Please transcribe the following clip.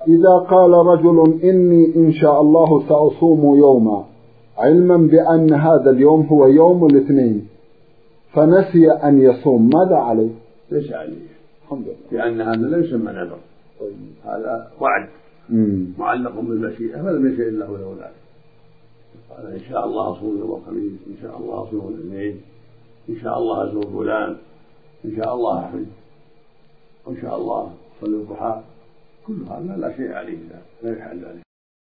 إذا قال رجل إني إن شاء الله سأصوم يوما علما بأن هذا اليوم هو يوم الاثنين فنسي أن يصوم ماذا عليه؟ ليس عليه الحمد لله، لأن هذا لا يسمى نذر، هذا وعد معلق بالمشيئة فلم يشاء الله له ذلك. قال إن شاء الله أصوم يوم الخميس، إن شاء الله أصوم الاثنين، إن شاء الله أزور فلان، إن شاء الله أحج، وإن شاء الله أصلي الضحى، كل هذا لا شيء عليه، لا يفعل ذلك.